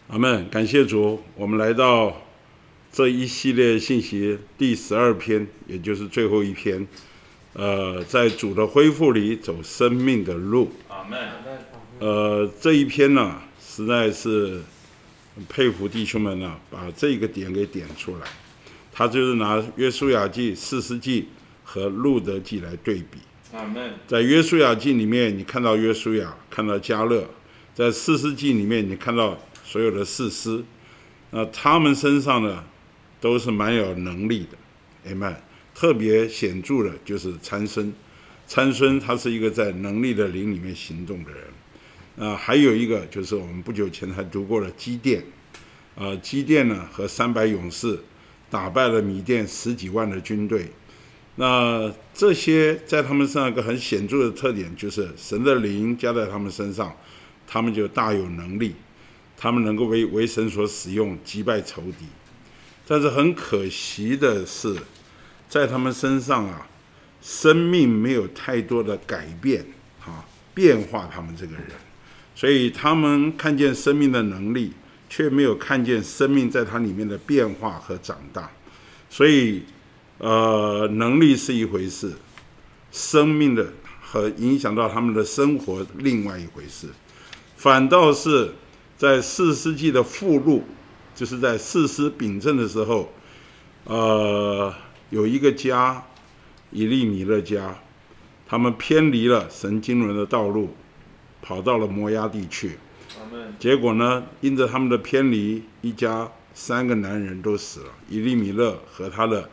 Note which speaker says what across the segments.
Speaker 1: 阿们，感谢主，我们来到这一系列信息第12篇，也就是最后一篇。在主的恢复里走生命的路。
Speaker 2: 阿们。
Speaker 1: 这一篇呢，实在是很佩服弟兄们呢，把这个点给点出来。他就是拿约书亚记、士师记和路德记来对比。
Speaker 2: 阿们。
Speaker 1: 在约书亚记里面，你看到约书亚，看到迦勒；在士师记里面，你看到所有的士师。他们身上呢，都是蛮有能力的。Amen。特别显著的就是参孙，参孙他是一个在能力的灵里面行动的人。还有一个就是我们不久前才读过的基甸。基甸呢和300勇士打败了米甸10几万的军队。那这些在他们身上一个很显著的特点，就是神的灵加在他们身上，他们就大有能力，他们能够为神所使用，击败仇敌。但是很可惜的是，在他们身上生命没有太多的改变变化他们这个人，所以他们看见生命的能力，却没有看见生命在它里面的变化和长大。所以能力是一回事，生命的和影响到他们的生活另外一回事。反倒是在士师记的附录，就是在士师秉政的时候，有一个家，以利米勒家，他们偏离了神经纶的道路，跑到了摩押地去。结果呢，因着他们的偏离，一家3个男人都死了，以利米勒和他的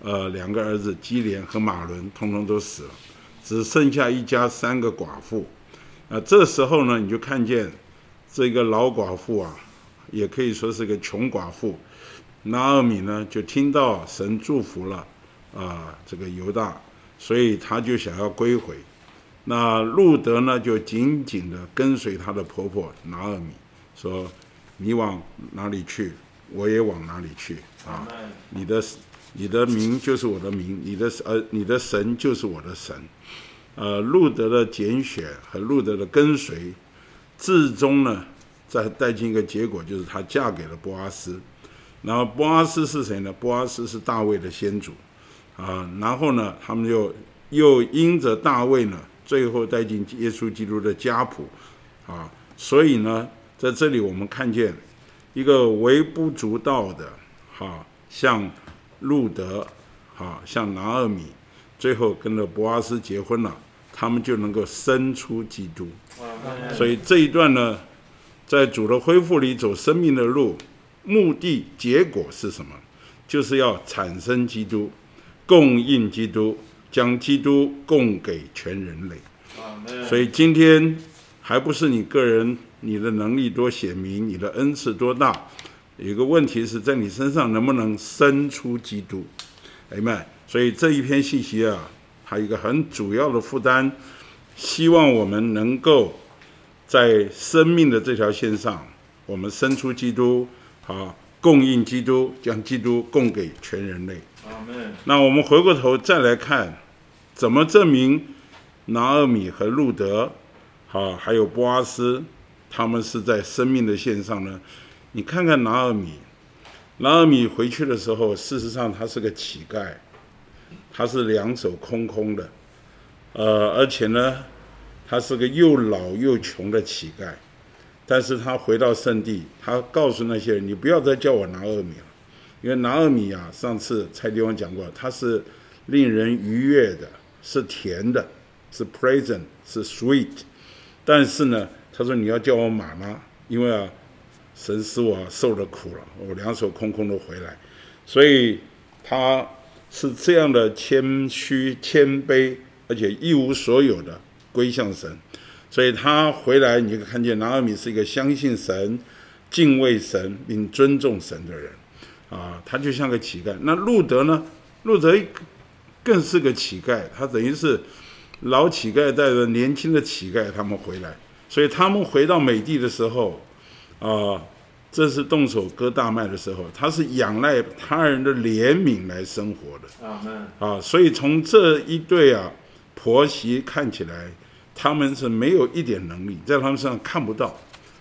Speaker 1: 2个儿子基连和马伦通通都死了，只剩下一家3个寡妇。这时候呢，你就看见这个老寡妇也可以说是个穷寡妇。拿俄米呢，就听到神祝福了这个犹大，所以他就想要归回。那路德呢，就紧紧的跟随他的婆婆拿俄米，说：“你往哪里去，我也往哪里去你的名就是我的名，你的神就是我的神。”路德的拣选和路德的跟随，至终呢，再带进一个结果，就是她嫁给了波阿斯。然后波阿斯是谁呢？波阿斯是大卫的先祖然后呢，他们又因着大卫呢，最后带进耶稣基督的家谱所以呢，在这里我们看见一个微不足道的像路德像拿俄米，最后跟着波阿斯结婚了，他们就能够生出基督。所以这一段呢，在主的恢复里走生命的路，目的结果是什么？就是要产生基督，供应基督，将基督供给全人类。所以今天还不是你个人你的能力多显明，你的恩赐多大，有一个问题是在你身上能不能生出基督。Amen。所以这一篇信息还有一个很主要的负担，希望我们能够在生命的这条线上，我们生出基督供应基督，将基督供给全人类。那我们回过头再来看，怎么证明拿俄米和路德还有波阿斯，他们是在生命的线上呢？你看看拿俄米回去的时候，事实上他是个乞丐，他是2手空空的，而且呢，他是个又老又穷的乞丐。但是他回到圣地，他告诉那些人：“你不要再叫我拿俄米了，因为拿俄米上次蔡弟兄讲过，他是令人愉悦的，是甜的，是 pleasant， 是 sweet。但是呢，他说你要叫我玛拿，因为神使我受了苦了，我2手空空的回来。所以他是这样的谦虚、谦卑，而且一无所有的归向神。”所以他回来，你就看见拿俄米是一个相信神、敬畏神并尊重神的人他就像个乞丐。那路德呢？路德更是个乞丐，他等于是老乞丐带着年轻的乞丐他们回来。所以他们回到美地的时候这是动手割大麦的时候，他是仰赖他人的怜悯来生活的。所以从这一对婆媳看起来，他们是没有一点能力，在他们身上看不到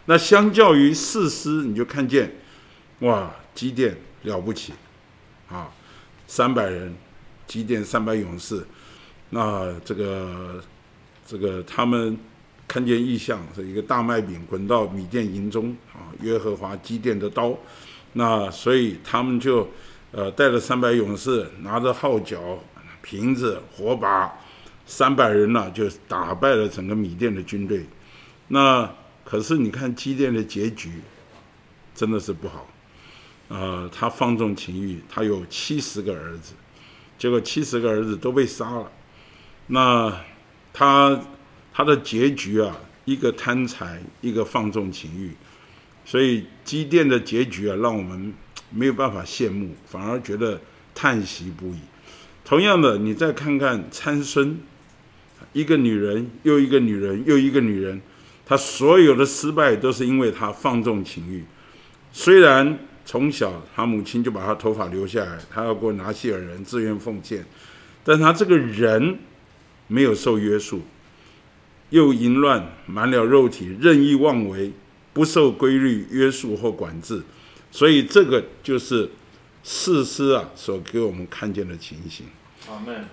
Speaker 1: 那相较于士师，你就看见，哇，基甸了不起啊，300人，基甸300勇士，那这个他们看见异象，是一个大麦饼滚到米甸营中啊，耶和华基甸的刀，那所以他们就带着300勇士，拿着号角、瓶子、火把，300人呢就打败了整个米甸的军队。那可是你看基甸的结局真的是不好，他放纵情欲，他有70个儿子，结果70个儿子都被杀了。那他的结局啊，一个贪财，一个放纵情欲，所以基甸的结局啊，让我们没有办法羡慕，反而觉得叹息不已。同样的，你再看看参孙，一个女人又一个女人又一个女人，他所有的失败都是因为他放纵情欲。虽然从小他母亲就把他头发留下来，他要过拿细尔人，自愿奉献，但他这个人没有受约束，又淫乱，满了肉体，任意妄为，不受规律约束或管制。所以这个就是士师啊所给我们看见的情形。
Speaker 2: 阿们。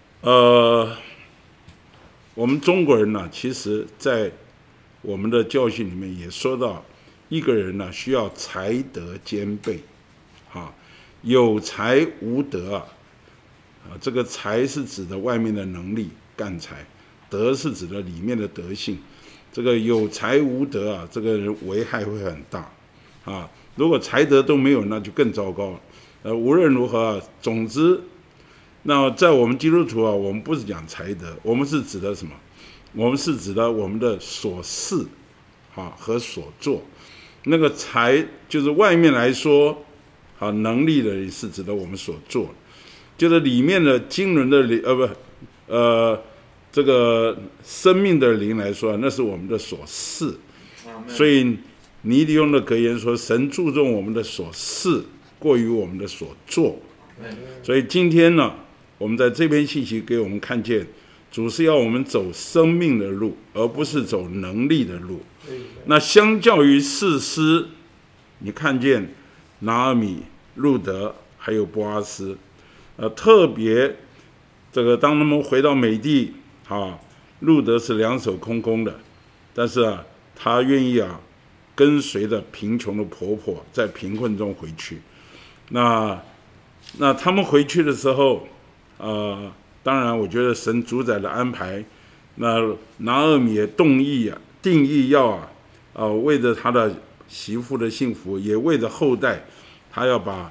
Speaker 1: 我们中国人呢，其实在我们的教训里面也说到，一个人呢需要才德兼备，有才无德这个才是指的外面的能力干才，德是指的里面的德性。这个有才无德这个人危害会很大如果才德都没有，那就更糟糕了。无论如何总之，那在我们基督徒我们不是讲才德，我们是指的什么？我们是指的我们的所事和所做。那个才就是外面来说能力的是指的我们所做，就是里面的经纶的灵这个生命的灵来说，那是我们的所事。所以尼迪翁的格言说，神注重我们的所事过于我们的所做。所以今天呢，我们在这篇信息给我们看见，主是要我们走生命的路，而不是走能力的路。那相较于士师，你看见拿俄米、路德还有波阿斯，特别这个当他们回到美地路德是两手空空的，但是他愿意跟随着贫穷的婆婆在贫困中回去。那他们回去的时候，当然我觉得神主宰的安排，那拿俄米也定义要为着他的媳妇的幸福，也为着后代，他要把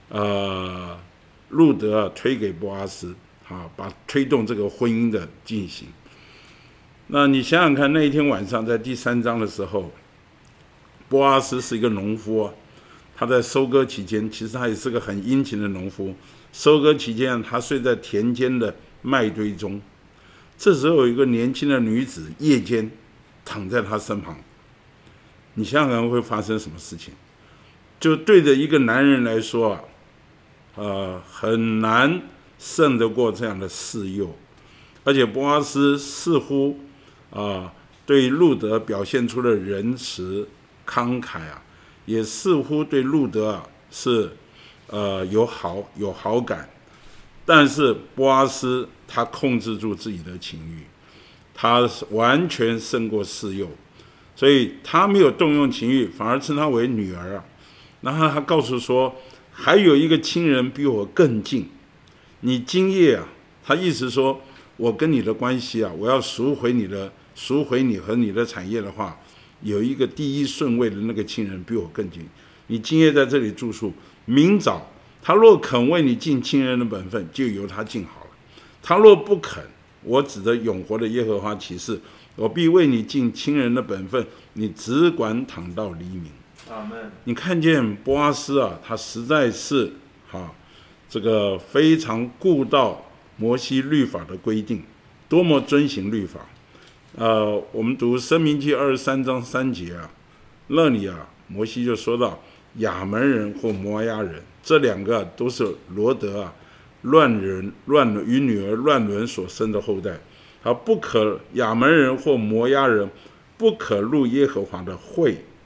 Speaker 1: 路德推给波阿斯把推动这个婚姻的进行。那你想想看，那一天晚上在第3章的时候，波阿斯是一个农夫他在收割期间，其实他也是个很殷勤的农夫。收割期间他睡在田间的麦堆中，这时候有一个年轻的女子夜间躺在他身旁。你想想看会发生什么事情？就对着一个男人来说很难胜得过这样的示诱。而且波阿斯似乎对路德表现出了仁慈慷慨也似乎对路德是有好感。但是波阿斯他控制住自己的情欲，他完全胜过示诱，所以他没有动用情欲，反而称他为女儿然后他告诉说，还有一个亲人比我更近，你今夜他意思说，我跟你的关系我要赎回你和你的产业的话，有一个第一顺位的那个亲人比我更近，你今夜在这里住宿，明早他若肯为你尽亲人的本分，就由他尽好了。他若不肯，我指着永活的耶和华起誓，我必为你尽亲人的本分，你只管躺到黎明。
Speaker 2: 阿们。你
Speaker 1: 看见波阿斯他实在是这个非常顾到摩西律法的规定，多么遵行律法。我们读申命记23章3节那里摩西就说到，亚门人或摩押人，这两个都是罗德与女儿乱伦所生的后代。亚门人或摩押人不可入耶和华的会，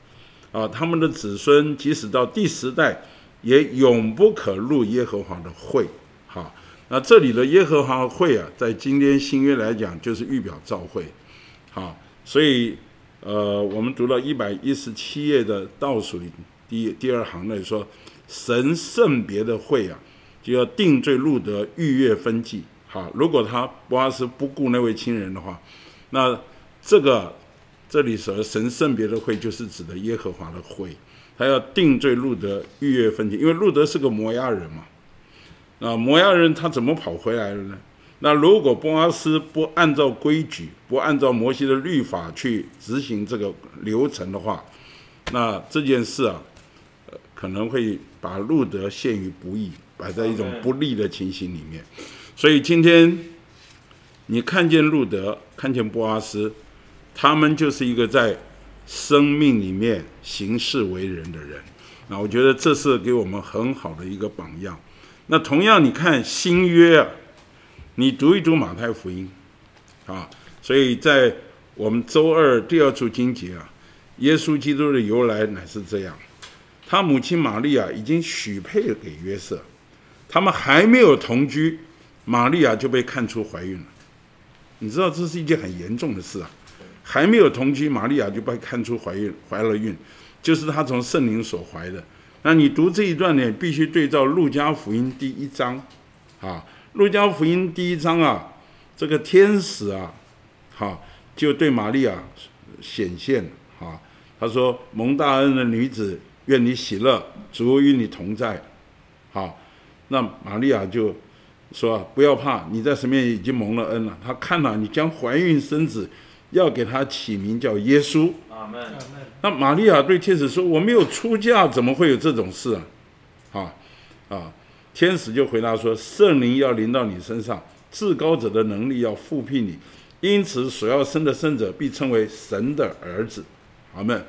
Speaker 1: 他们的子孙即使到第10代，也永不可入耶和华的会。好，那这里的耶和华会在今天新约来讲，就是预表召会。好，所以我们读到117页的倒数第二行那里说，神圣别的会就要定罪路德，逾越分际。好，如果他波阿斯不顾那位亲人的话，那这里所谓神圣别的会，就是指的耶和华的会，他要定罪路德，逾越分际。因为路德是个摩押人嘛，摩押人他怎么跑回来了呢？那如果波阿斯不按照规矩，不按照摩西的律法去执行这个流程的话，那这件事可能会把路德陷于不义，摆在一种不利的情形里面。所以今天你看见路德，看见波阿斯，他们就是一个在生命里面行事为人的人。那我觉得这是给我们很好的一个榜样。那同样你看新约你读一读马太福音所以在我们周二第2处经节耶稣基督的由来乃是这样：他母亲玛利亚已经许配给约瑟，他们还没有同居，玛利亚就被看出怀孕了。你知道这是一件很严重的事还没有同居，玛利亚就被看出怀了孕，就是她从圣灵所怀的。那你读这一段呢，必须对照路加福音第1章路加福音第1章这个天使就对玛利亚显现他说：蒙大恩的女子，愿你喜乐，主与你同在。那玛利亚就说：不要怕，你在神面前已经蒙了恩了。他看了你将怀孕生子，要给他起名叫耶稣。
Speaker 2: 阿们。
Speaker 1: 那玛利亚对天使说：我没有出嫁，怎么会有这种事天使就回答说：圣灵要临到你身上，至高者的能力要复辟你，因此所要生的生者必称为神的儿子。阿们。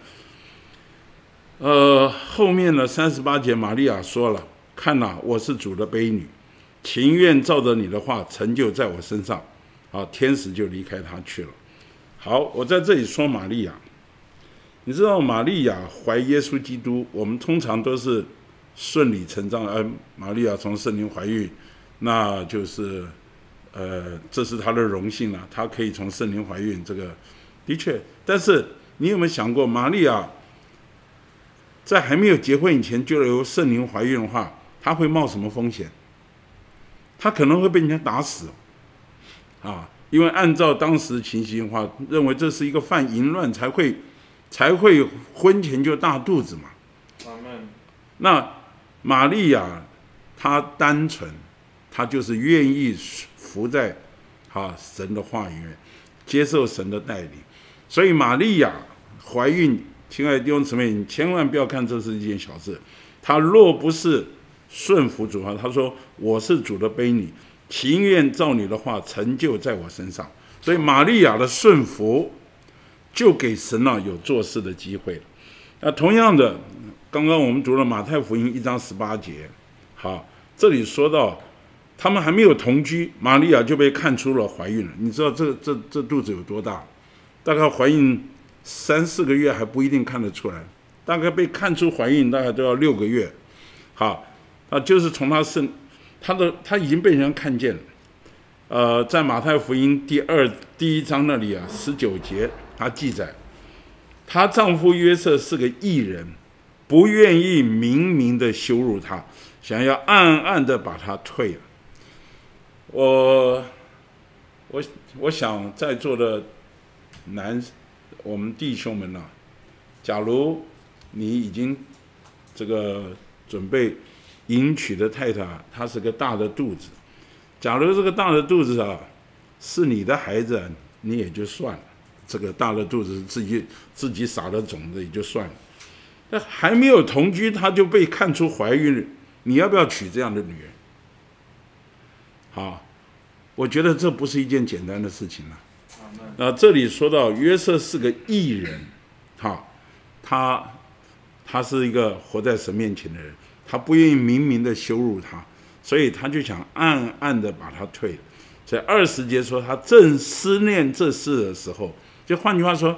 Speaker 1: 后面的38节，玛利亚说了：看我是主的婢女，情愿照着你的话成就在我身上。天使就离开他去了。好，我在这里说玛利亚，你知道玛利亚怀耶稣基督，我们通常都是顺理成章，玛利亚从圣灵怀孕，那就是这是她的荣幸了，她可以从圣灵怀孕，这个的确。但是你有没有想过，玛利亚在还没有结婚以前就由圣灵怀孕的话，她会冒什么风险？她可能会被人家打死因为按照当时的情形的话，认为这是一个犯淫乱才会婚前就大肚子嘛。那玛利亚她单纯，她就是愿意服在神的话语，接受神的带领。所以玛利亚怀孕，亲爱的弟兄姊妹，你千万不要看这是一件小事。她若不是顺服主她说：我是主的婢女，情愿照你的话成就在我身上。所以玛利亚的顺服就给神有做事的机会了。那同样的，刚刚我们读了马太福音1章18节，这里说到他们还没有同居，玛利亚就被看出了怀孕了。你知道这肚子有多大？大概怀孕3-4个月还不一定看得出来，大概被看出怀孕大概都要6个月。就是从他已经被人看见了。在马太福音第1章那里19节，他记载她丈夫约瑟是个义人，不愿意明明的羞辱她，想要暗暗的把她退了。我想在座的我们弟兄们假如你已经这个准备迎娶的太太，她是个大的肚子，假如这个大的肚子是你的孩子，你也就算了，这个大的肚子是自己撒的种子也就算了。那还没有同居，她就被看出怀孕了，你要不要娶这样的女人？我觉得这不是一件简单的事情了。这里说到约瑟是个义人，他是一个活在神面前的人，他不愿意明明的羞辱他，所以他就想暗暗的把他退了。所以20节说他正思念这事的时候，就换句话说，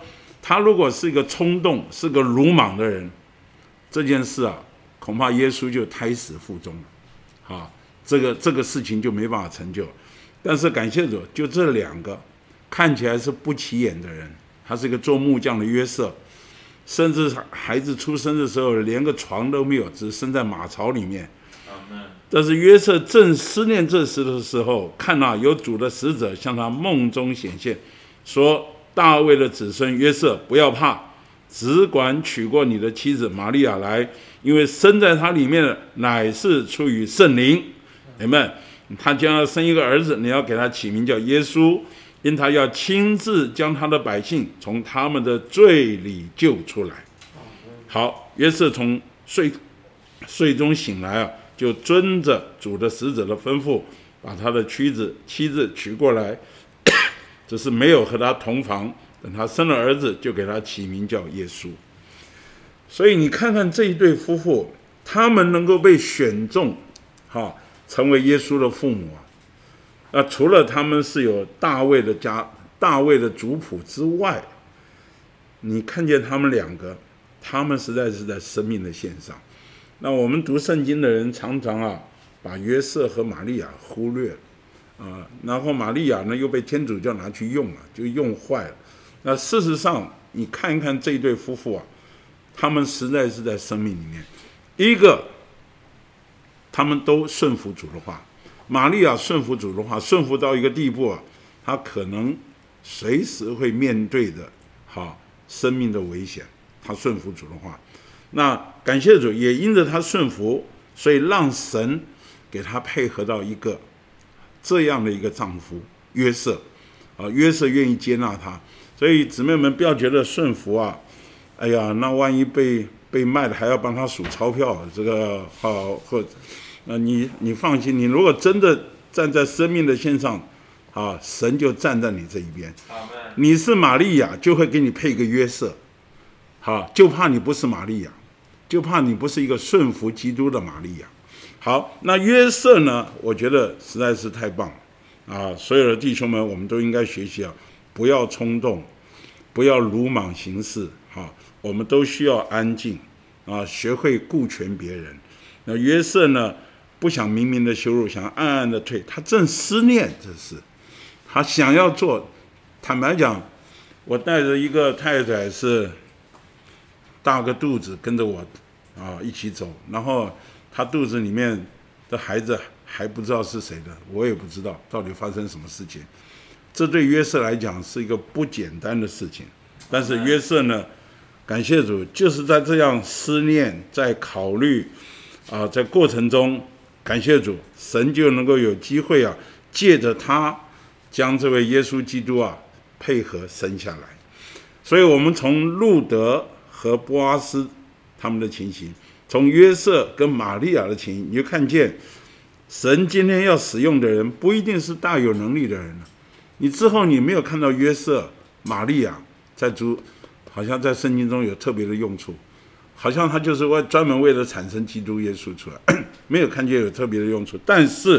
Speaker 1: 他如果是一个冲动、是个鲁莽的人，这件事啊，恐怕耶稣就胎死腹中了，啊，这个事情就没办法成就。但是感谢主，就这两个看起来是不起眼的人，他是一个做木匠的约瑟，甚至孩子出生的时候连个床都没有，只生在马槽里面。但是约瑟正思念这事的时候，看到有主的使者向他梦中显现，说：大卫的子孙约瑟，不要怕，只管娶过你的妻子玛利亚来，因为生在他里面的乃是出于圣灵。你们，他将要生一个儿子，你要给他起名叫耶稣，因他要亲自将他的百姓从他们的罪里救出来。好，约瑟从睡中醒来啊，就遵着主的使者的吩咐，把他的妻子娶过来，只是没有和他同房。等他生了儿子，就给他起名叫耶稣。所以你看看这一对夫妇，他们能够被选中，成为耶稣的父母啊。那除了他们是有大卫的族谱之外，你看见他们两个，他们实在是在生命的线上。那我们读圣经的人常常把约瑟和玛利亚忽略了然后玛利亚呢又被天主教拿去用了，就用坏了。那事实上你看一看这一对夫妇他们实在是在生命里面，一个他们都顺服主的话，玛利亚顺服主的话，顺服到一个地步他可能随时会面对的生命的危险，他顺服主的话。那感谢主，也因着他顺服，所以让神给他配合到一个这样的一个丈夫约瑟约瑟愿意接纳他。所以姊妹们不要觉得顺服哎呀，那万一被卖了还要帮他数钞票，这个或你放心，你如果真的站在生命的线上神就站在你这一边。你是玛利亚，就会给你配一个约瑟。就怕你不是玛利亚，就怕你不是一个顺服基督的玛利亚。好，那约瑟呢，我觉得实在是太棒了所有的弟兄们，我们都应该学习不要冲动，不要鲁莽行事我们都需要安静学会顾全别人。那约瑟呢，不想明明的羞辱，想暗暗的退，他正思念这事，他想要做。坦白讲，我带着一个太太是大个肚子跟着我一起走，然后他肚子里面的孩子还不知道是谁的，我也不知道到底发生什么事情。这对约瑟来讲是一个不简单的事情，但是约瑟呢，感谢主，就是在这样思念，在考虑在过程中，感谢主，神就能够有机会借着他将这位耶稣基督配合生下来。所以我们从路德和波阿斯他们的情形，从约瑟跟玛利亚的情形，你就看见神今天要使用的人不一定是大有能力的人你之后你没有看到约瑟、玛利亚好像在圣经中有特别的用处，好像他就是专门为了产生基督耶稣出来，没有看见有特别的用处。但是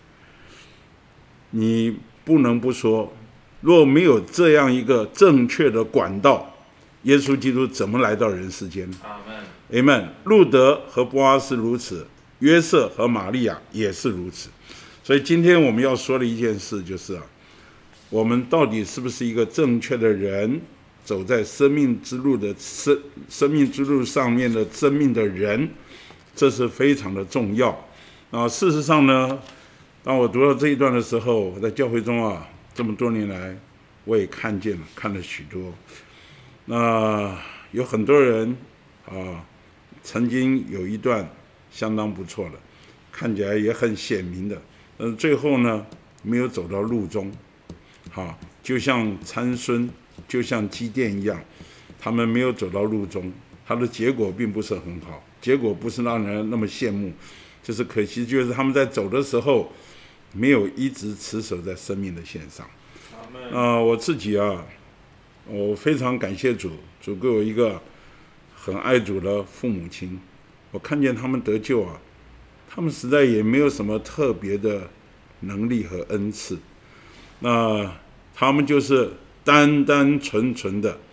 Speaker 1: 你不能不说，若没有这样一个正确的管道，耶稣基督怎么来到人世间？阿们。路德和波阿斯如此，约瑟和玛利亚也是如此。所以今天我们要说的一件事就是我们到底是不是一个正确的人，走在生命之路上面的生命的人，这是非常的重要事实上呢，当我读到这一段的时候，我在教会中这么多年来，我也看了许多。那有很多人曾经有一段相当不错的，看起来也很显明的，但是最后呢，没有走到路中。就像参孙，就像基甸一样，他们没有走到路中，他的结果并不是很好，结果不是让人那么羡慕，就是可惜，就是他们在走的时候没有一直持守在生命的线上。我自己我非常感谢主给我一个很爱主的父母亲，我看见他们得救他们实在也没有什么特别的能力和恩赐，那他们就是单单纯纯的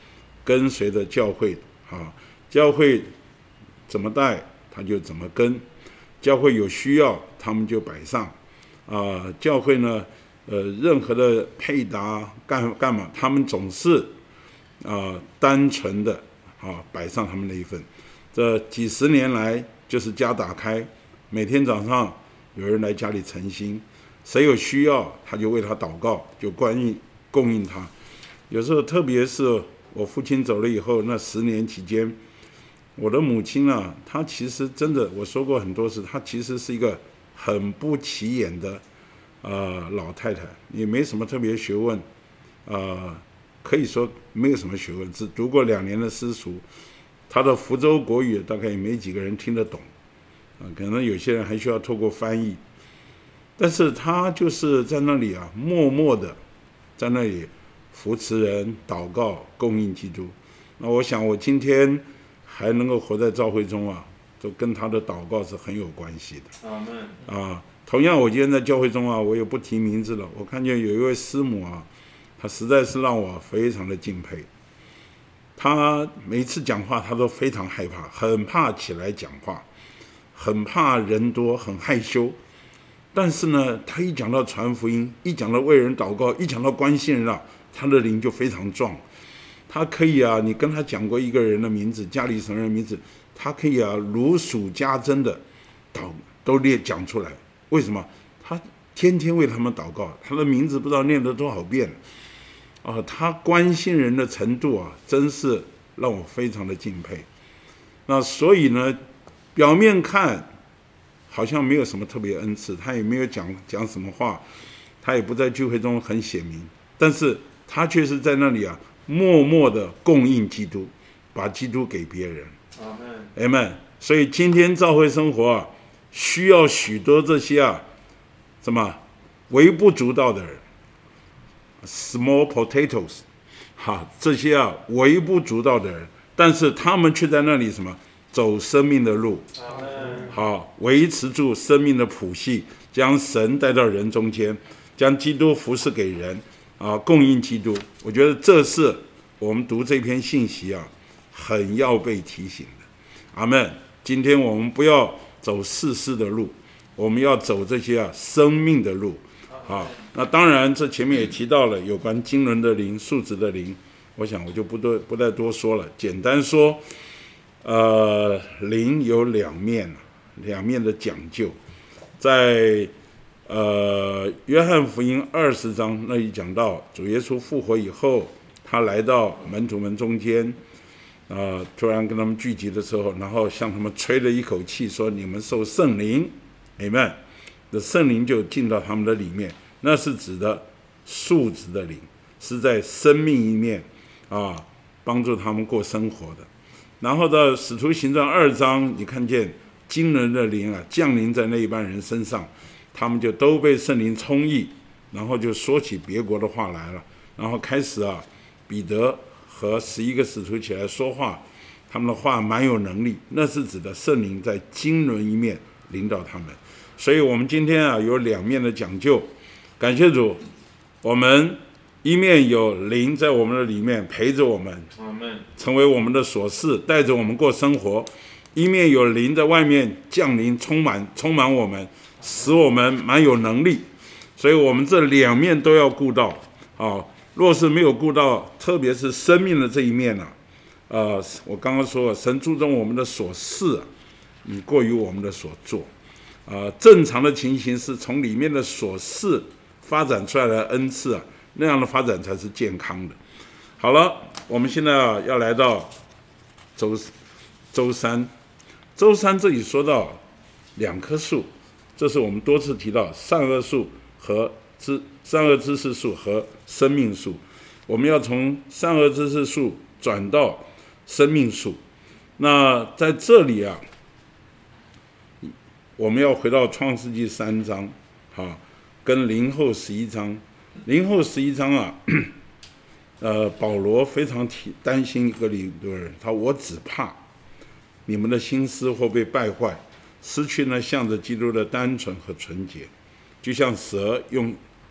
Speaker 1: 跟随着教会啊，教会怎么带他就怎么跟，教会有需要他们就摆上教会呢任何的配搭干嘛，他们总是单纯的摆上他们的一份。这几十年来就是家打开，每天早上有人来家里诚心，谁有需要他就为他祷告，就供应他。有时候特别是我父亲走了以后，那10年期间，我的母亲啊，她其实真的，我说过很多次，她其实是一个很不起眼的老太太，也没什么特别学问，可以说没有什么学问，只读过2年的私塾，她的福州国语大概也没几个人听得懂，可能有些人还需要透过翻译，但是她就是在那里默默的在那里扶持人、祷告、供应基督。那我想我今天还能够活在教会中都跟他的祷告是很有关系的。
Speaker 2: 阿们。
Speaker 1: 同样我今天在教会中我也不提名字了，我看见有一位师母她实在是让我非常的敬佩。她每一次讲话她都非常害怕，很怕起来讲话，很怕人多，很害羞。但是呢，她一讲到传福音，一讲到为人祷告，一讲到关心人她的灵就非常壮。他可以你跟他讲过一个人的名字，家里什么人的名字，他可以如数家珍的都讲出来。为什么？他天天为他们祷告，他的名字不知道念了多少遍他关心人的程度真是让我非常的敬佩。那所以呢，表面看好像没有什么特别恩赐，他也没有讲什么话，他也不在聚会中很显明，但是他却是在那里默默的供应基督，把基督给别人。阿们。所以今天教会生活需要许多这些什么微不足道的人 ，small potatoes， 这些微不足道的人，但是他们却在那里什么走生命的路，维持住生命的谱系，将神带到人中间，将基督服侍给人。供应基督，我觉得这是我们读这篇信息很要被提醒的。阿们。今天我们不要走世事的路，我们要走这些生命的路。那当然这前面也提到了有关经纶的灵、数值的灵，我想我就不再多说了。简单说，灵有两面的讲究，在约翰福音20章那里讲到，主耶稣复活以后，他来到门徒们中间，突然跟他们聚集的时候，然后向他们吹了一口气，说：“你们受圣灵。” Amen。的圣灵就进到他们的里面，那是指的数值的灵，是在生命一面帮助他们过生活的。然后到使徒行传2章，你看见惊人的灵降临在那一般人身上，他们就都被圣灵充溢，然后就说起别国的话来了，然后开始彼得和11个使徒起来说话，他们的话蛮有能力，那是指的圣灵在经纶一面领导他们。所以我们今天有两面的讲究，感谢主，我们一面有灵在我们的里面陪着我们，成为我们的所事，带着我们过生活；一面有灵在外面降临，充满我们，使我们蛮有能力。所以我们这两面都要顾到若是没有顾到，特别是生命的这一面我刚刚说神注重我们的所事过于我们的所做。正常的情形是从里面的所事发展出来的恩赐那样的发展才是健康的。好了，我们现在要来到周三。周三这里说到2棵树，这是我们多次提到善恶知识树和生命树。我们要从善恶知识树转到生命树。那在这里我们要回到创世纪3章跟林后11章。林后11章保罗非常担心一个里多人，他说：“我只怕你们的心思会被败坏，失去向着基督的单纯和纯洁，就像蛇用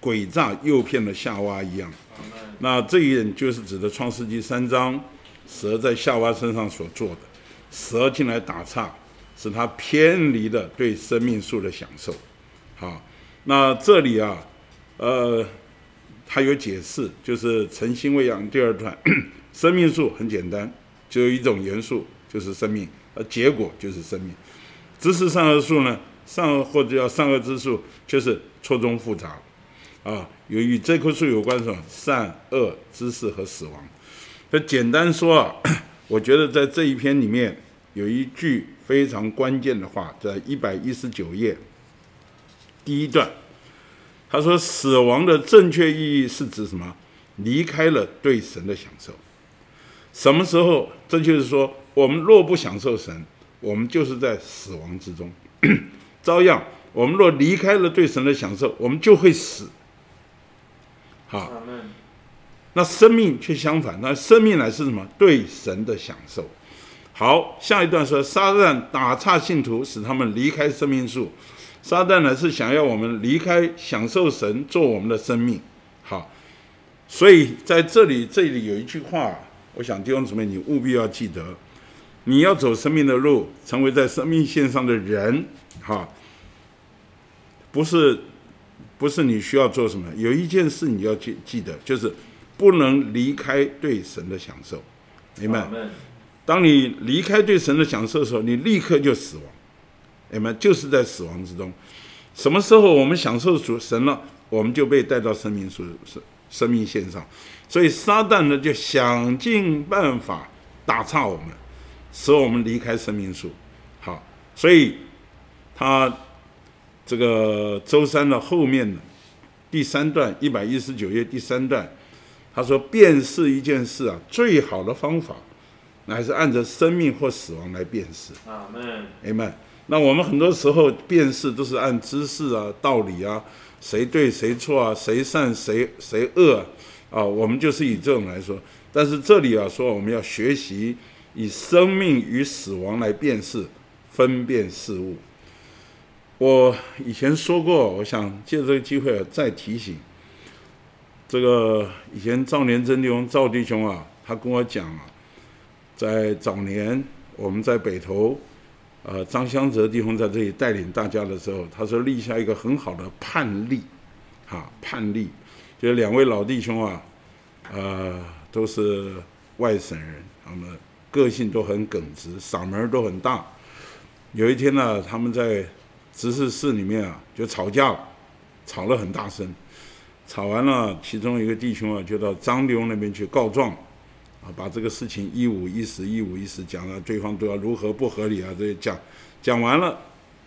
Speaker 1: 诡诈诱骗了夏娃一样。那这一点就是指的创世纪3章，蛇在夏娃身上所做的，蛇进来打岔，使他偏离了对生命树的享受。好，那这里啊，他有解释，就是诚心喂养第2段，生命树很简单，只有一种元素，就是生命，结果就是生命。知识善恶树呢，或者叫善恶之树，就是错综复杂啊，有与这棵树有关的善恶知识和死亡。那简单说啊，我觉得在这一篇里面有一句非常关键的话，在119页第1段，他说死亡的正确意义是指什么？离开了对神的享受。什么时候？这就是说，我们若不享受神，我们就是在死亡之中。照样，我们若离开了对神的享受，我们就会死。好，那生命却相反，那生命乃是什么？对神的享受。好，下一段说，撒旦打岔信徒，使他们离开生命树。撒旦乃是想要我们离开享受神做我们的生命。好，所以在这里有一句话，我想弟兄姊妹你务必要记得，你要走生命的路，成为在生命线上的人，哈，不是你需要做什么，有一件事你要记得，就是不能离开对神的享受。明白？当你离开对神的享受的时候，你立刻就死亡。明白？就是在死亡之中。什么时候我们享受神了，我们就被带到生命线上。所以撒旦呢，就想尽办法打岔我们，使我们离开生命树。好，所以他这个周三的后面呢，第3段119页第3段，他说辨识一件事啊，最好的方法乃是按着生命或死亡来辨识。
Speaker 2: 阿们。
Speaker 1: Amen。那我们很多时候辨识都是按知识啊、道理啊，谁对谁错啊，谁善谁恶啊，我们就是以这种来说。但是这里啊说，我们要学习以生命与死亡来辨识、分辨事物。我以前说过，我想借这个机会再提醒。这个以前赵年真弟兄、赵弟兄啊，他跟我讲啊，在早年我们在北投。张香泽弟兄在这里带领大家的时候，他说立下一个很好的判例，判例，就是2位老弟兄啊，都是外省人，他们个性都很耿直，嗓门都很大。有一天呢，他们在执事室里面啊，就吵架了，吵了很大声，吵完了，其中一个弟兄啊，就到张弟兄那边去告状。把这个事情一五一十讲了，对方都要如何不合理啊，这些讲完了，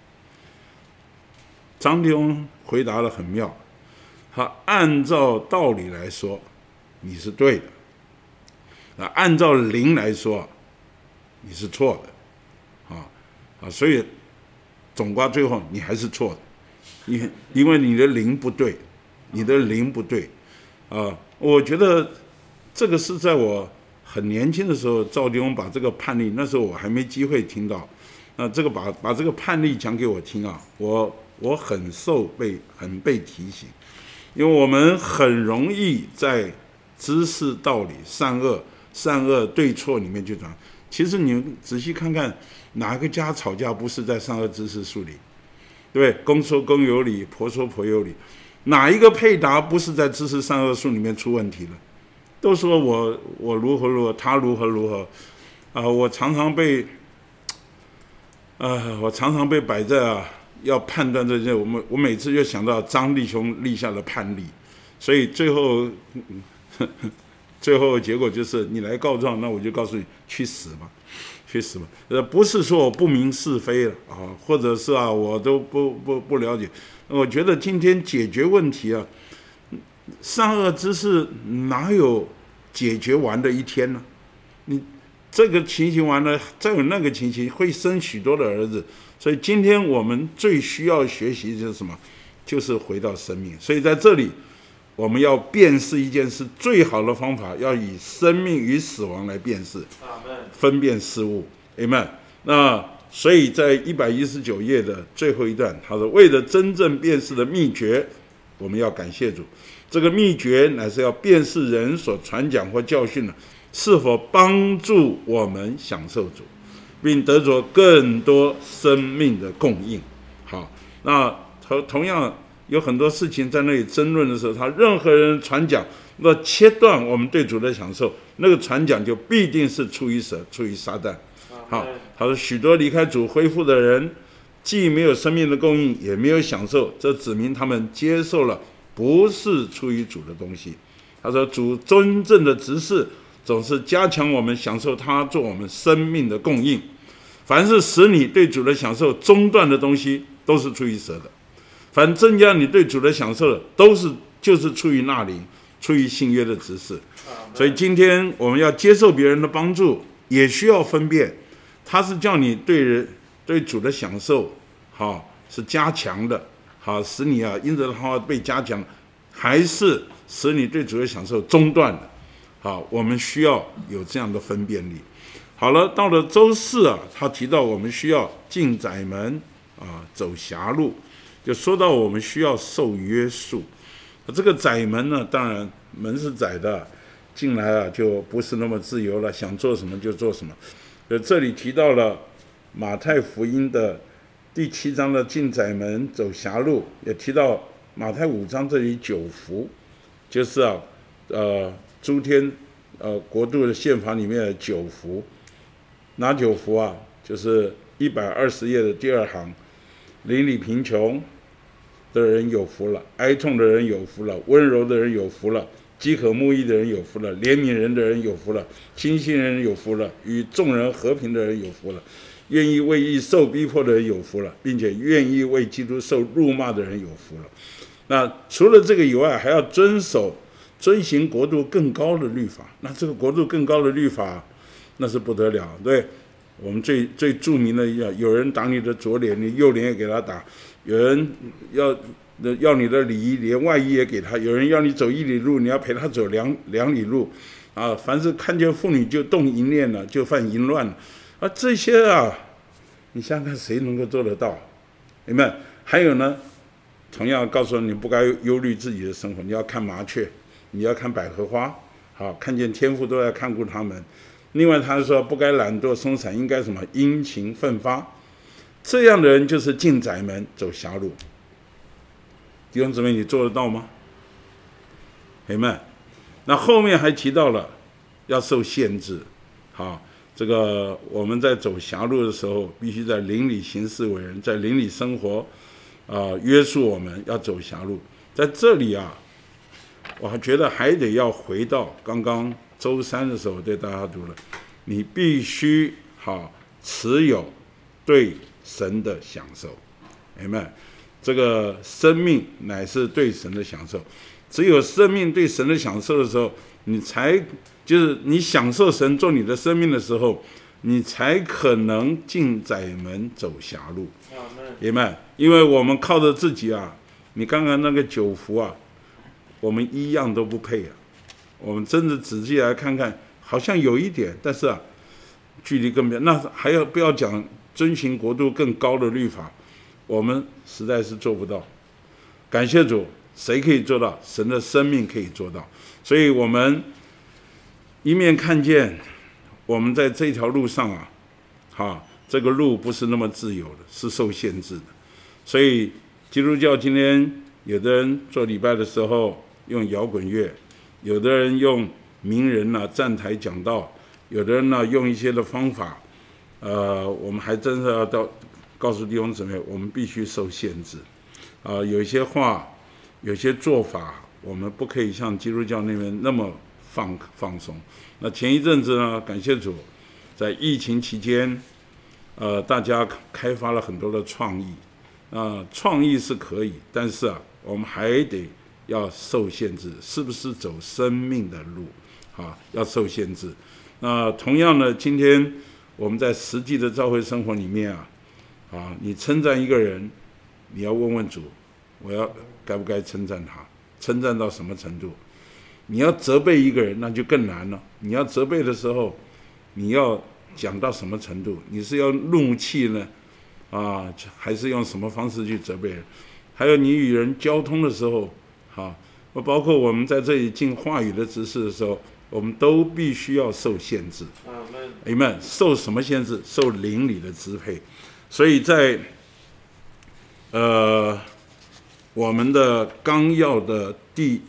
Speaker 1: 张弟兄回答得很妙，他按照道理来说你是对的，按照灵来说你是错的，所以总括最后你还是错的，因为你的灵不对，我觉得这个是在我很年轻的时候，赵弟兄把这个判例，那时候我还没机会听到，这个把这个判例讲给我听啊，我很被提醒，因为我们很容易在知识道理、善恶对错里面去讲。其实你仔细看看，哪个家吵架不是在善恶知识树里？对不对？公说公有理，婆说婆有理，哪一个配搭不是在知识善恶树里面出问题了？都说我如何，他如何，我常常被摆在要判断这些，我每次就想到张弟兄立下的判例，所以最后结果就是你来告状，那我就告诉你去死吧，不是说我不明是非了或者是我都不了解，我觉得今天解决问题善恶之事哪有解决完的一天呢？你这个情形完了，再有那个情形，会生许多的儿子。所以今天我们最需要学习的就是什么？就是回到生命。所以在这里，我们要辨识一件事，最好的方法要以生命与死亡来辨识，分辨事物。Amen。那所以在119页的最后一段，他说：“为了真正辨识的秘诀， 我们要感谢主。这个秘诀乃是要辨识人所传讲或教训的是否帮助我们享受主，并得着更多生命的供应。好，那同样有很多事情在那里争论的时候，他任何人传讲那切断我们对主的享受，那个传讲就必定是出于蛇，出于撒旦。好，他说许多离开主恢复的人，既没有生命的供应，也没有享受，这指明他们接受了不是出于主的东西。他说主真正的职事总是加强我们享受他做我们生命的供应。凡是使你对主的享受中断的东西，都是出于蛇的；凡增加你对主的享受的，就是出于那灵，出于新约的职事。所以今天我们要接受别人的帮助，也需要分辨，他是叫你对主的享受，好是加强的，好使你因着他被加强，还是使你对主的享受中断的。好，我们需要有这样的分辨力。好了，到了周四他提到我们需要进窄门走狭路，就说到我们需要受约束。这个窄门呢，当然门是窄的，进来就不是那么自由了，想做什么就做什么。这里提到了马太福音的第7章的进窄门走狭路，也提到马太5章这里9福，就是诸天国度的宪法里面的9福。哪9福就是120页的第2行，邻里贫穷的人有福了，哀痛的人有福了，温柔的人有福了，饥渴慕义的人有福了，怜悯人的人有福了，亲近人有福了，与众人和平的人有福了，愿意为义受逼迫的人有福了，并且愿意为基督受辱骂的人有福了。那除了这个以外，还要遵行国度更高的律法。那这个国度更高的律法，那是不得了。对，我们最著名的有人打你的左脸，你右脸也给他打；有人要你的礼仪，连外衣也给他；有人要你走1里路，你要陪他走2里路。凡是看见妇女就动淫念了，就犯淫乱了。这些你想想看，谁能够做得到？你们还有呢，同样告诉你不该忧虑自己的生活，你要看麻雀，你要看百合花，好，看见天父都要看顾他们。另外他说不该懒惰松散，应该什么？殷勤奋发。这样的人就是进窄门走狭路。弟兄姊妹，你做得到吗？阿们。那后面还提到了要受限制。好，这个我们在走狭路的时候，必须在灵里行事为人，在灵里生活，约束我们要走狭路。在这里我还觉得还得要回到刚刚周3的时候对大家读了，你必须持有对神的享受。Amen。这个生命乃是对神的享受，只有生命对神的享受的时候，就是你享受神做你的生命的时候，你才可能进窄门走狭路。Amen。因为我们靠着自己你刚刚那个9福我们一样都不配我们真的仔细来看看，好像有一点，但是距离更远。那还要不要讲遵行国度更高的律法？我们实在是做不到。感谢主，谁可以做到？神的生命可以做到。所以我们一面看见我们在这条路上这个路不是那么自由的，是受限制的。所以基督教今天有的人做礼拜的时候用摇滚乐，有的人用名人站台讲道，有的人用一些的方法，我们还真是要告诉弟兄姊妹，我们必须受限制。有一些话，有些做法，我们不可以像基督教那边那么放松。那前一阵子呢，感谢主，在疫情期间，大家开发了很多的创意。创意是可以，但是我们还得要受限制，是不是走生命的路？要受限制。同样的，今天我们在实际的教会生活里面你称赞一个人，你要问问主，该不该称赞他？称赞到什么程度？你要责备一个人，那就更难了。你要责备的时候，你要讲到什么程度？你是要怒气呢？还是用什么方式去责备人？还有你与人交通的时候， 好，包括我们在这里尽话语的职事的时候，我们都必须要受限制。Amen。受什么限制？受灵里的支配。所以在我们的纲要的第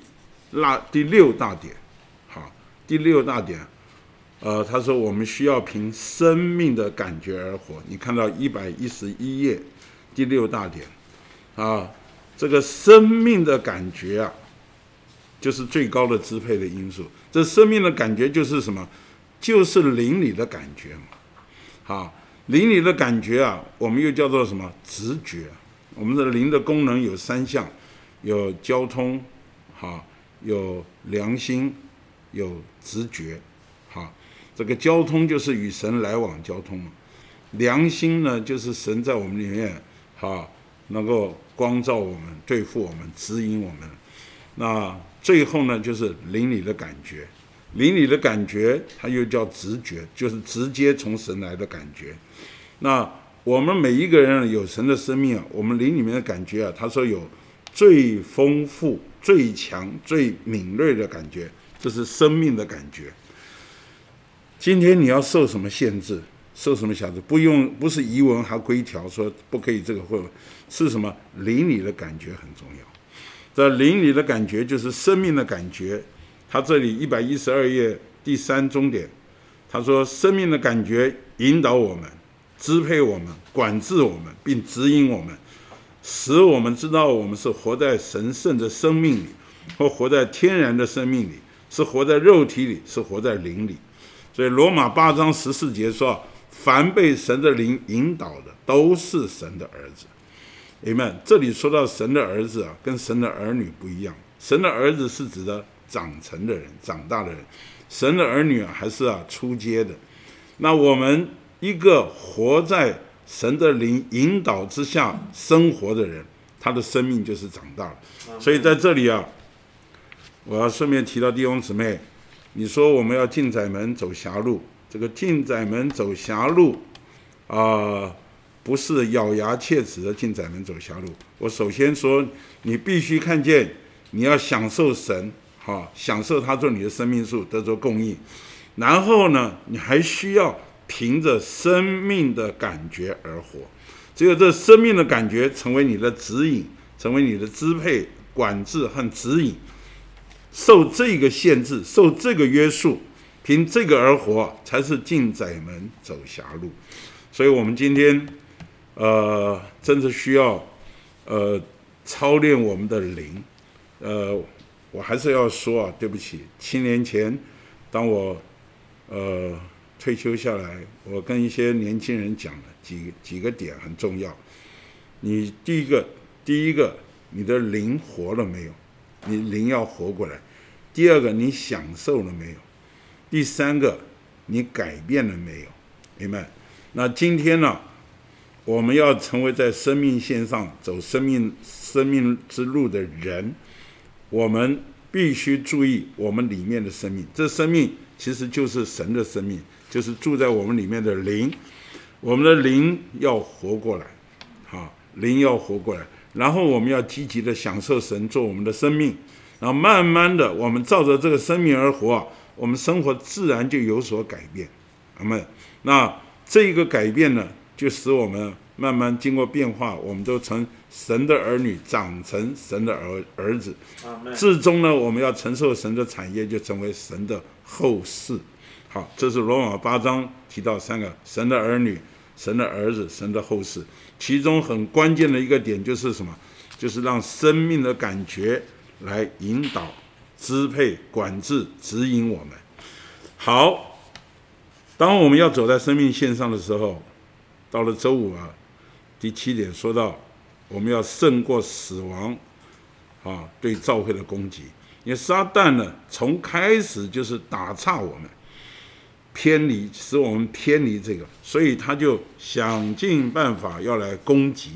Speaker 1: 6大点，好，第6大点，他说我们需要凭生命的感觉而活。你看到111页第6大点啊，这个生命的感觉啊，就是最高的支配的因素。这生命的感觉就是什么？就是灵里的感觉嘛。好，灵里的感觉啊，我们又叫做什么？直觉。我们的灵的功能有3项，有交通，好，有良心，有直觉。好，这个交通就是与神来往交通嘛。良心呢，就是神在我们里面，好，能够光照我们，对付我们，指引我们。那最后呢，就是灵里的感觉。灵里的感觉，它又叫直觉，就是直接从神来的感觉。那我们每一个人有神的生命啊，我们灵里面的感觉啊，他说有最丰富、最强、最敏锐的感觉，这是生命的感觉。今天你要受什么限制，受什么辖制？不是遗文还规条说不可以这个或是什么？灵里的感觉很重要。这灵里的感觉就是生命的感觉。他这里112页第3中点，他说生命的感觉引导我们，支配我们，管制我们，并指引我们，使我们知道我们是活在神圣的生命里，或活在天然的生命里，是活在肉体里，是活在灵里。所以罗马8章14节说，凡被神的灵引导的都是神的儿子。Amen。这里说到神的儿子啊，跟神的儿女不一样。神的儿子是指的长成的人，长大的人。神的儿女啊，还是初阶的。那我们一个活在神的灵引导之下生活的人，他的生命就是长大了。所以在这里啊，我要顺便提到弟兄姊妹，你说我们要进窄门走狭路，这个进窄门走狭路不是咬牙切齿的进窄门走狭路。我首先说，你必须看见，你要享受神，享受他做你的生命树，得着供应。然后呢，你还需要凭着生命的感觉而活。只有这生命的感觉成为你的指引，成为你的支配、管制和指引。受这个限制，受这个约束，凭这个而活，才是进窄门走狭路。所以我们今天真的需要操练我们的灵。我还是要说对不起，7年前当我退休下来，我跟一些年轻人讲了几个点很重要。你第一个，你的灵活了没有？你灵要活过来。第二个，你享受了没有？第三个，你改变了没有？明白？那今天呢，我们要成为在生命线上走生命之路的人，我们必须注意我们里面的生命。这生命其实就是神的生命，就是住在我们里面的灵。我们的灵要活过来，灵要活过来，然后我们要积极的享受神做我们的生命，然后慢慢的我们照着这个生命而活，我们生活自然就有所改变。那这个改变呢，就使我们慢慢经过变化，我们都成神的儿女，长成神的儿子。至终呢，我们要承受神的产业，就成为神的后世。好，这是罗马8章提到3个：神的儿女、神的儿子、神的后世。其中很关键的一个点就是什么？就是让生命的感觉来引导、支配、管制、指引我们。好，当我们要走在生命线上的时候，到了周五第7点说到，我们要胜过死亡对教会的攻击。因为撒旦呢，从开始就是打岔我们，偏离，使我们偏离这个，所以他就想尽办法要来攻击、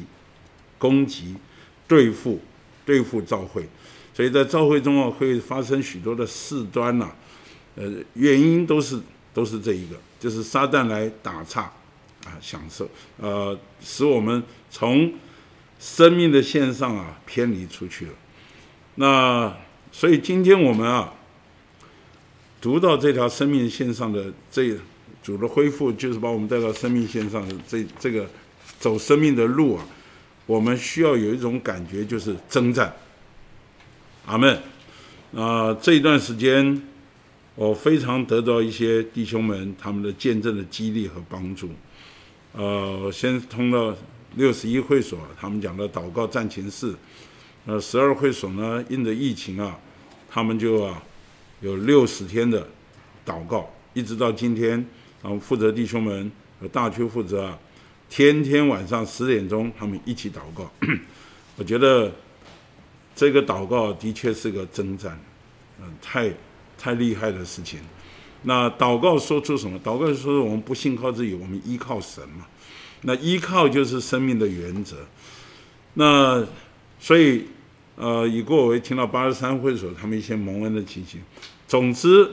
Speaker 1: 对付教会。所以在教会中会发生许多的事端原因都是这一个，就是撒旦来打岔享受使我们从生命的线上偏离出去了。 那所以今天我们读到这条生命线上的主的恢复，就是把我们带到生命线上的这个走生命的路我们需要有一种感觉，就是征战。阿们。这一段时间，我非常得到一些弟兄们他们的见证的激励和帮助。先通到61会所，他们讲的祷告战情室。12会所呢，因着疫情他们就有60天的祷告，一直到今天，负责弟兄们和大区负责天天晚上10点钟，他们一起祷告。我觉得这个祷告的确是个征战，太厉害的事情。那祷告说出什么？祷告说我们不信靠自己，我们依靠神嘛。那依靠就是生命的原则。那所以以过我会听到83会所他们一些蒙恩的情形。总之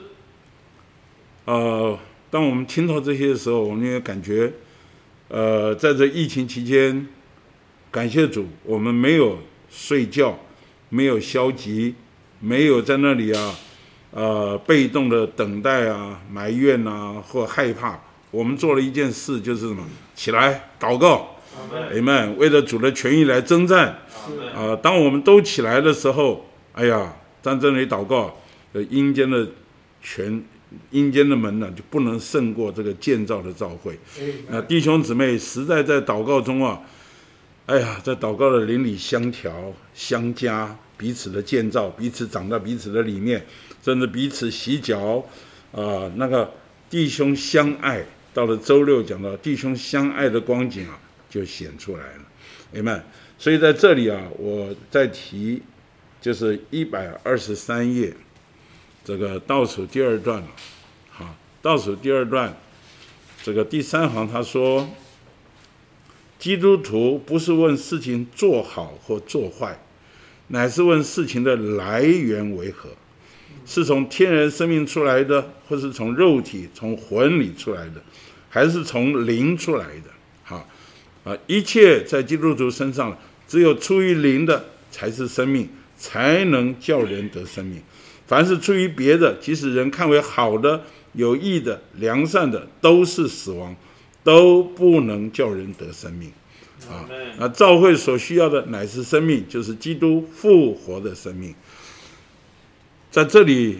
Speaker 1: 当我们听到这些的时候，我们也感觉在这疫情期间，感谢主，我们没有睡觉，没有消极，没有在那里被动的等待埋怨或害怕。我们做了一件事，就是什么？起来祷告，阿们，为了主的权益来征战。当我们都起来的时候，在这里祷告，阴间的门呢，就不能胜过这个建造的召会。那弟兄姊妹实在在祷告中在祷告的邻里相调相加，彼此的建造，彼此长到彼此的里面，甚至彼此洗脚那个弟兄相爱。到了周六讲到弟兄相爱的光景就显出来了。阿们。所以在这里我再提，就是123页这个倒数第二段倒数第二段这个第3行，他说，基督徒不是问事情做好或做坏，乃是问事情的来源为何，是从天然生命出来的，或是从肉体从魂里出来的，还是从灵出来的。一切在基督徒身上，只有出于灵的才是生命，才能叫人得生命。凡是出于别的，即使人看为好的、有益的、良善的，都是死亡，都不能叫人得生命。那召会所需要的乃是生命，就是基督复活的生命。在这里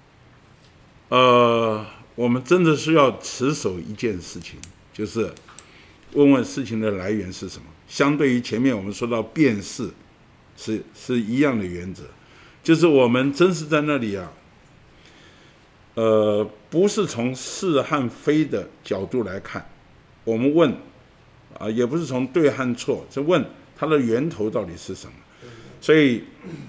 Speaker 1: 我们真的是要持守一件事情，就是问问事情的来源是什么。相对于前面我们说到辨识，是一样的原则，就是我们真是在那里不是从是和非的角度来看，我们问也不是从对和错，是问它的源头到底是什么。所以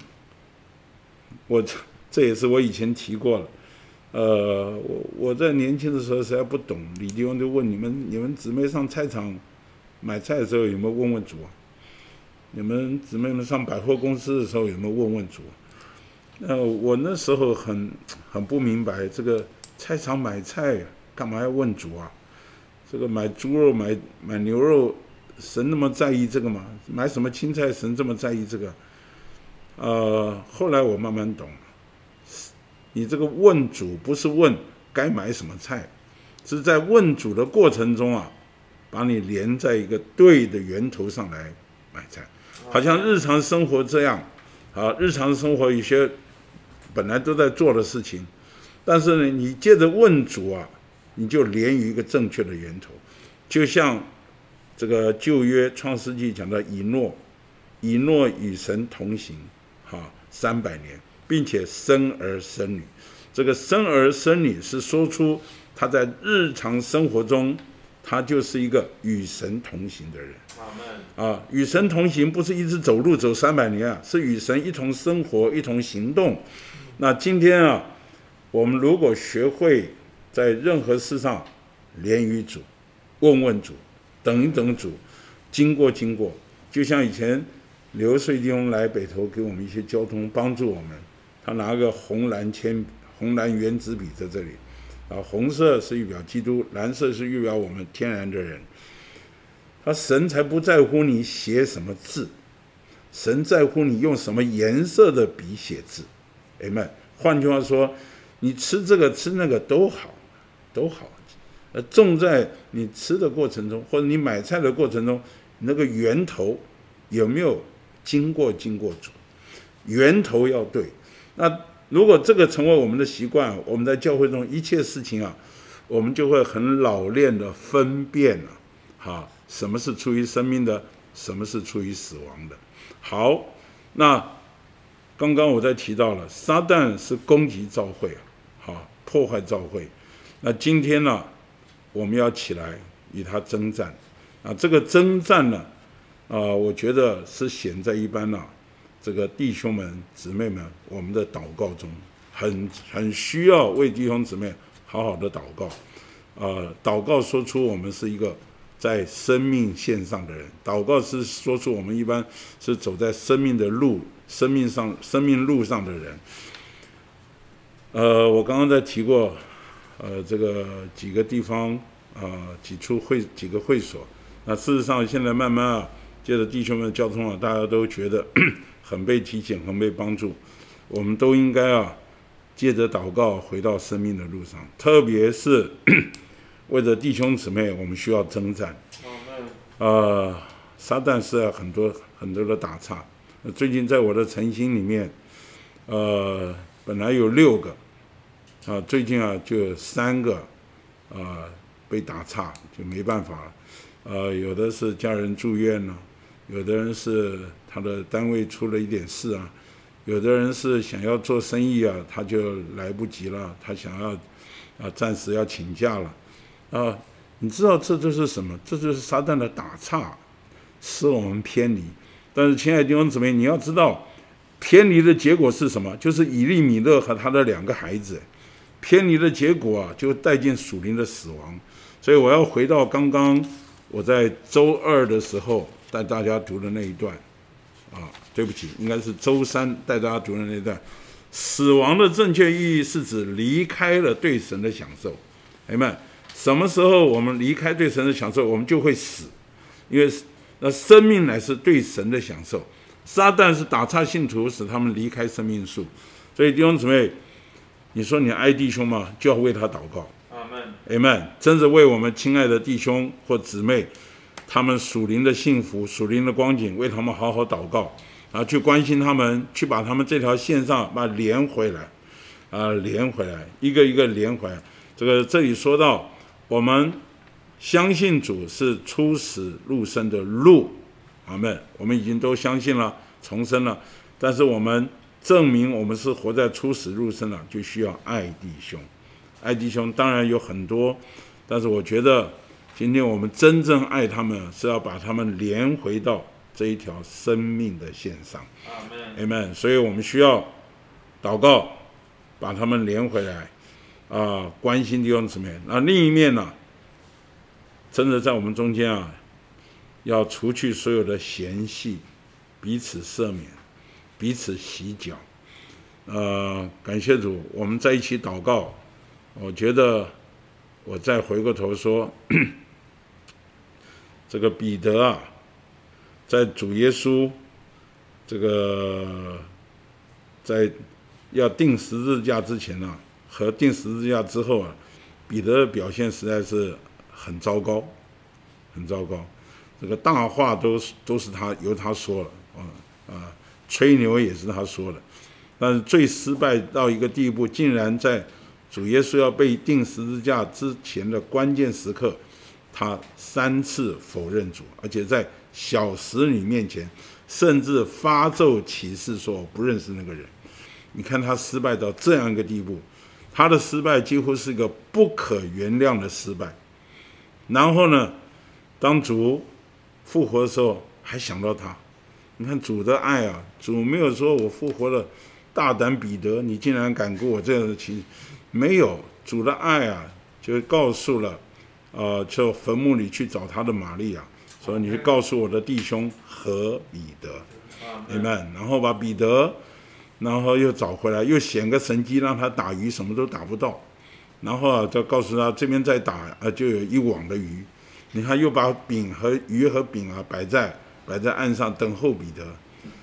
Speaker 1: 这也是我以前提过了。我在年轻的时候实在不懂，李弟兄就问你们姊妹上菜场买菜的时候有没有问问主你们姊妹们上百货公司的时候有没有问问主我那时候很不明白，这个菜场买菜干嘛要问主这个买猪肉买牛肉，神那么在意这个吗？买什么青菜神这么在意这个？后来我慢慢懂了，你这个问主不是问该买什么菜，是在问主的过程中把你连在一个对的源头上来买菜。好像日常生活这样日常生活有些本来都在做的事情，但是呢，你接着问主你就连于一个正确的源头。就像这个旧约创世纪讲到以诺与神同行300年，并且生儿生女。这个生儿生女是说出他在日常生活中他就是一个与神同行的人。与神同行不是一直走路走300年是与神一同生活一同行动。那今天我们如果学会在任何事上连于主，问问主，等一等主，经过，就像以前刘穗弟兄来北投给我们一些交通帮助我们，他拿个红蓝圆珠笔在这里红色是预表基督，蓝色是预表我们天然的人。神才不在乎你写什么字， 神在乎你用什么颜色的笔写字。Amen。换句话说，你吃这个吃那个都好，都好。重在你吃的过程中，或者你买菜的过程中，那个源头有没有经过主？源头要对。那如果这个成为我们的习惯，我们在教会中一切事情啊，我们就会很老练的分辨了，什么是出于生命的，什么是出于死亡的。好，那刚刚我在提到了，撒旦是攻击教会破坏教会。那今天呢，我们要起来与他征战。这个征战呢，我觉得是显在一般这个弟兄们姊妹们，我们的祷告中，很需要为弟兄姊妹好好的祷告。祷告说出我们是一个在生命线上的人，祷告是说出我们一般是走在生命的路、生命路上的人。我刚刚在提过，这个几个地方几个会所。那事实上现在慢慢借着弟兄们的交通大家都觉得很被提醒，很被帮助。我们都应该借着祷告回到生命的路上，特别是为了弟兄姊妹，我们需要征战。撒旦是很多的打岔。最近在我的晨星里面，本来有6个，最近就有3个被打岔，就没办法了。有的是家人住院了，有的人是他的单位出了一点事有的人是想要做生意他就来不及了，他想要暂时要请假了你知道这就是什么？这就是撒旦的打岔，使我们偏离。但是亲爱的弟兄姊妹，你要知道偏离的结果是什么？就是以利米勒和他的2个孩子，偏离的结果就带进属灵的死亡。所以我要回到刚刚我在周2的时候带大家读的那一段对不起，应该是周3带大家读的那一段。死亡的正确意义是指离开了对神的享受。Amen。什么时候我们离开对神的享受，我们就会死，因为那生命乃是对神的享受。撒旦是打岔信徒，使他们离开生命树。所以弟兄姊妹，你说你爱弟兄吗？就要为他祷告。Amen。真是为我们亲爱的弟兄或姊妹，他们属灵的幸福、属灵的光景，为他们好好祷告，去关心他们，去把他们这条线上把它连回来，连回来，一个一个连回来。这里说到，我们相信主是出死入生的路，阿们。我们已经都相信了，重生了，但是我们证明我们是活在出死入生了，就需要爱弟兄。爱弟兄当然有很多，但是我觉得今天我们真正爱他们，是要把他们连回到这一条生命的线上。Amen。所以我们需要祷告，把他们连回来，关心弟兄姊妹。那另一面呢，真的在我们中间要除去所有的嫌隙，彼此赦免，彼此洗脚。感谢主，我们在一起祷告。我觉得我再回过头说，这个彼得在主耶稣在要钉十字架之前和钉十字架之后彼得的表现实在是很糟糕，很糟糕。这个大话都是由他说了，吹牛也是他说的，但是最失败到一个地步，竟然在主耶稣要被钉十字架之前的关键时刻，他3次否认主，而且在小使女面前，甚至发咒起誓说我不认识那个人。你看他失败到这样一个地步，他的失败几乎是一个不可原谅的失败。然后呢，当主复活的时候，还想到他。你看主的爱主没有说我复活了，大胆彼得，你竟然敢跟我这样的情，没有。主的爱就告诉了就坟墓里去找他的玛利亚，说你去告诉我的弟兄和彼得。Amen。然后把彼得，然后又找回来，又显个神迹让他打鱼，什么都打不到。然后就告诉他这边再打就有1网的鱼。你看又把鱼和饼摆在岸上等候彼得。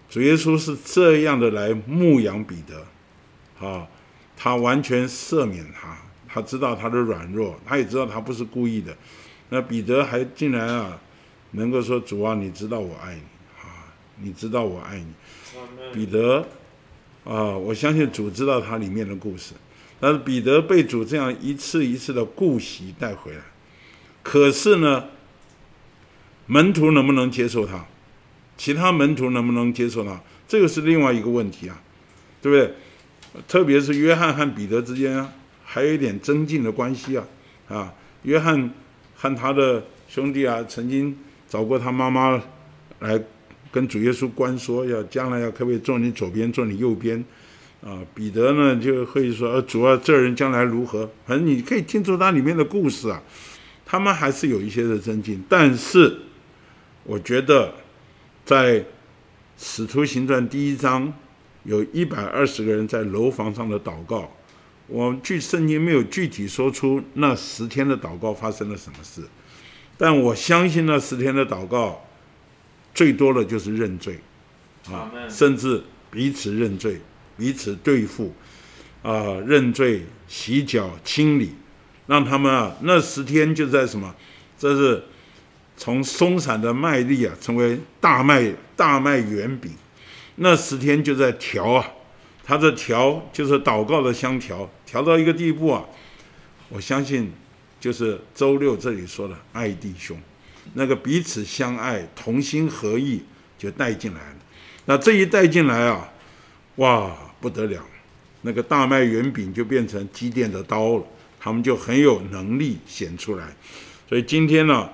Speaker 1: 主耶稣是这样的来牧养彼得，他完全赦免他，他知道他的软弱，他也知道他不是故意的。那彼得还竟然能够说：“主啊，你知道我爱你你知道我爱你。”彼得我相信主知道他里面的故事，但是彼得被主这样一次一次的顾惜带回来。可是呢，门徒能不能接受他？其他门徒能不能接受他？这个是另外一个问题对不对？特别是约翰和彼得之间还有一点增进的关系约翰和他的兄弟曾经找过他妈妈来跟主耶稣关说，将来可不可以坐你左边，坐你右边彼得呢就会说：“主啊，这人将来如何？”反正你可以听出他里面的故事他们还是有一些的增进。但是我觉得在使徒行传第1章有120个人在楼房上的祷告，我们圣经没有具体说出那10天的祷告发生了什么事，但我相信那10天的祷告最多的就是认罪甚至彼此认罪，彼此对付认罪、洗脚、清理，让他们那10天就在什么？这是从松散的麦粒成为大麦圆饼。那10天就在调他的调就是祷告的香调，调到一个地步我相信就是周6这里说的爱弟兄，那个彼此相爱、同心合意就带进来了。那这一带进来哇，不得了，那个大麦圆饼就变成基甸的刀了，他们就很有能力显出来。所以今天呢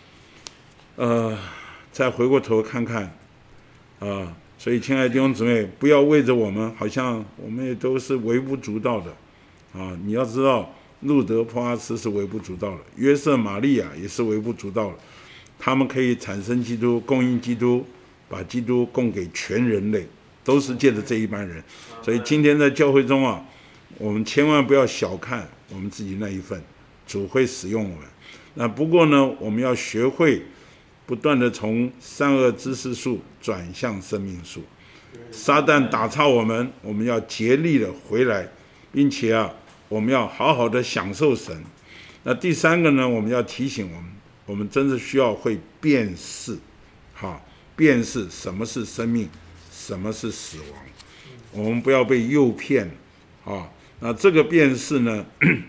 Speaker 1: 再回过头看看所以亲爱的弟兄姊妹，不要为着我们好像我们也都是微不足道的你要知道，路德波阿斯是微不足道的，约瑟玛利亚也是微不足道的，他们可以产生基督，供应基督，把基督供给全人类，都是借着这一班人。所以今天在教会中我们千万不要小看我们自己那一份，主会使用我们。那不过呢，我们要学会不断的从善恶知识树转向生命树。撒旦打岔我们要竭力的回来，并且我们要好好的享受神。那第3个呢，我们要提醒我们真的需要会辨识辨识什么是生命，什么是死亡，我们不要被诱骗那这个辨识呢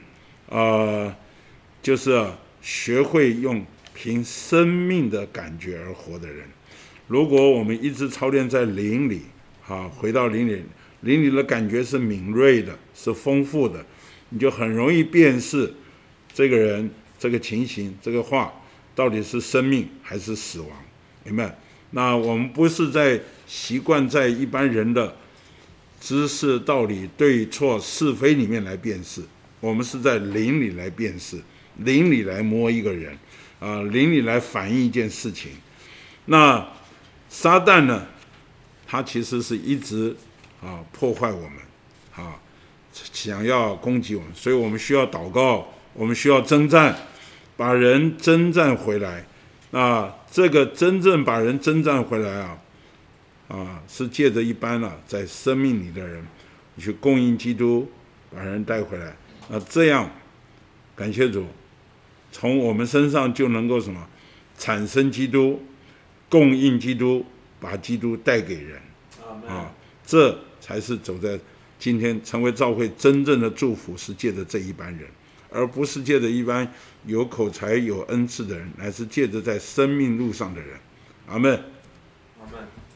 Speaker 1: 就是学会用凭生命的感觉而活的人。如果我们一直操练在灵里回到灵里的感觉是敏锐的，是丰富的，你就很容易辨识这个人、这个情形、这个话到底是生命还是死亡。明白？那我们不是在习惯在一般人的知识、道理、对错、是非里面来辨识，我们是在灵里来辨识，灵里来摸一个人灵里来反映一件事情。那撒旦呢，他其实是一直破坏我们想要攻击我们，所以我们需要祷告，我们需要征战，把人征战回来。那这个真正把人征战回来是借着一般在生命里的人去供应基督，把人带回来。那这样感谢主，从我们身上就能够什么产生基督，供应基督，把基督带给人这才是走在今天成为教会真正的祝福，是借着这一班人，而不是借着一般有口才有恩赐的人，乃是借着在生命路上的人。阿们。